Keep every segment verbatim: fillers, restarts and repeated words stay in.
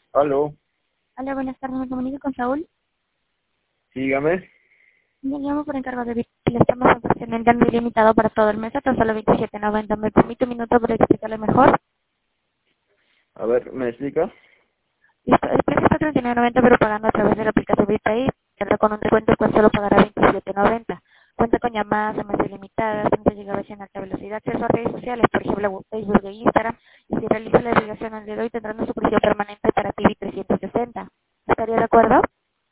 Aló, Hola, buenas tardes, me comunico con Saúl. sígame. Me llamo por encargo de Vic- le estamos ofreciendo el cambio ilimitado para todo el mes hasta solo veintisiete noventa. ¿Me permite un minuto para explicarle mejor? A ver, ¿me explica? Listo, el precio está treinta y nueve noventa, pero pagando a través de la aplicación ViPay, pero con un descuento pues solo pagará veintisiete noventa. Cuenta con llamadas, llamadas ilimitadas, treinta gigabytes en alta velocidad, acceso a redes sociales, por ejemplo Facebook e Instagram, y si realiza la navegación al día de hoy tendrá una suscripción permanente para T V trescientos sesenta. ¿Estaría de acuerdo?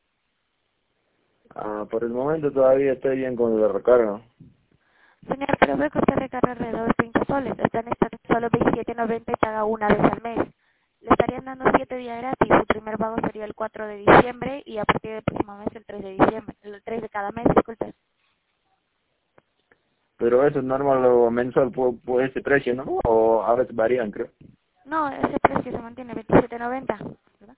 Ah, por el momento todavía estoy bien con la recarga. Señor, pero veo que usted recarga alrededor de treinta soles. Están en solo veintisiete noventa y paga una vez al mes. Le estarían dando siete días gratis. Su primer pago sería el cuatro de diciembre y a partir del próximo mes el tres de diciembre. El tres de cada mes, disculpe. Pero eso es normal o mensual por, por ese precio, ¿no? O a veces varían, creo. No, ese precio se mantiene veintisiete noventa. ¿Verdad?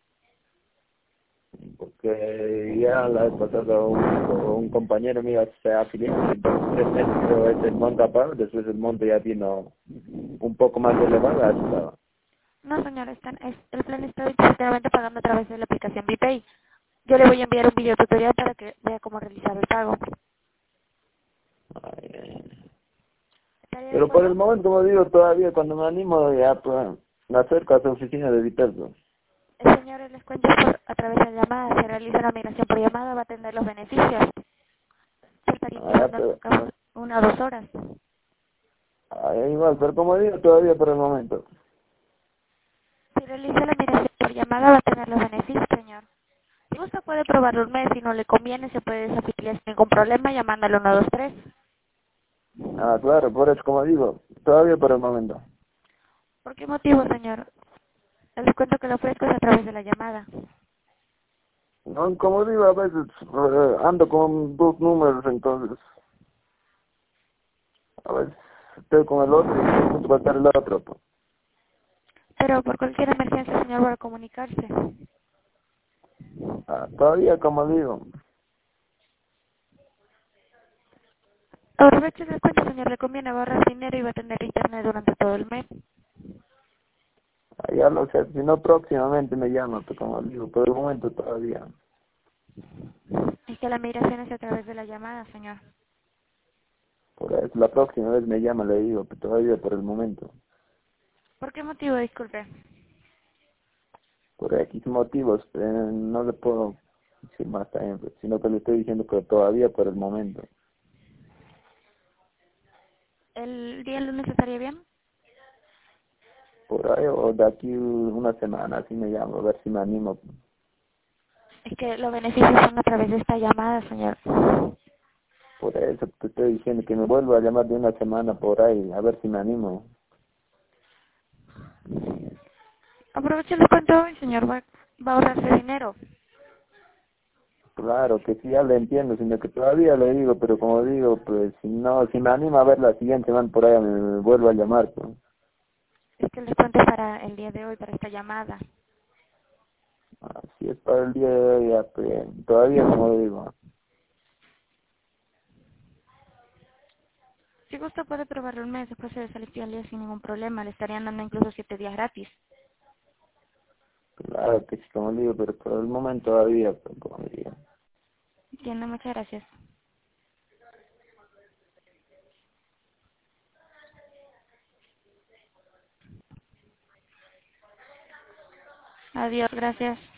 Porque ya la vez pasada un, un compañero mío se afilió y dos, tres meses creo es el monto aparte, después el monto ya vino un poco más elevado. Hasta, No, señor, están, es, el plan está veintisiete noventa pagando a través de la aplicación ViPay. Yo le voy a enviar un video tutorial para que vea cómo realizar el pago. ay, ay. ¿Estaría de Pero por acuerdo? el momento, como digo, todavía cuando me animo ya pues, me acerco a su oficina de Viterbo. El señor les cuenta por, a través de llamada. Se realiza la migración por llamada, va a tener los beneficios. Se estaría Ah, ya, empezando pero, en cabo una o dos horas. ah, igual, pero como digo, todavía por el momento. Si realiza la migración por llamada va a tener los beneficios, señor. Si gusta puede probarlo un mes, si no le conviene se puede desafiliar sin ningún problema llamando al uno dos tres. Ah, claro, por eso, como digo, todavía por el momento. ¿Por qué motivo, señor? El descuento que le ofrezco es a través de la llamada. No, como digo, a veces eh, ando con dos números, entonces, a veces estoy con el otro y me gusta pasar el otro. Pues. Pero por cualquier emergencia, señor, va a comunicarse. Ah, todavía, como digo, Aproveche el descuento, señor, le conviene ahorrar dinero y va a tener internet durante todo el mes. ah, ya lo sé, si no próximamente me llama, pues como digo, por el momento todavía. Es que la migración es a través de la llamada, señor. Por eso, la próxima vez me llama, le digo, pero todavía por el momento. ¿Por qué motivo, disculpe? Por X motivos, eh, no le puedo decir más también, pues, sino que le estoy diciendo que todavía por el momento. ¿El día lunes estaría bien? Por ahí, o de aquí una semana, así me llamo, a ver si me animo. Es que los beneficios son a través de esta llamada, señor. Por eso te estoy diciendo que me vuelvo a llamar de una semana por ahí, a ver si me animo. Aproveche el descuento hoy, señor. Va, va a ahorrarse dinero. Claro que sí, ya le entiendo, sino que todavía le digo, pero como digo, pues si no, si me animo a ver la siguiente semana por ahí, me, me vuelvo a llamar. Pues. Es que el descuento es para el día de hoy, para esta llamada. Así es para el día de hoy, ya, pues, todavía como digo. Si gusta puede probarlo un mes, después se desafiliaría sin ningún problema. Le estarían dando incluso siete días gratis. Claro que sí, como digo, pero por el momento todavía, pues, como digo. Entiendo, muchas gracias. Adiós, gracias.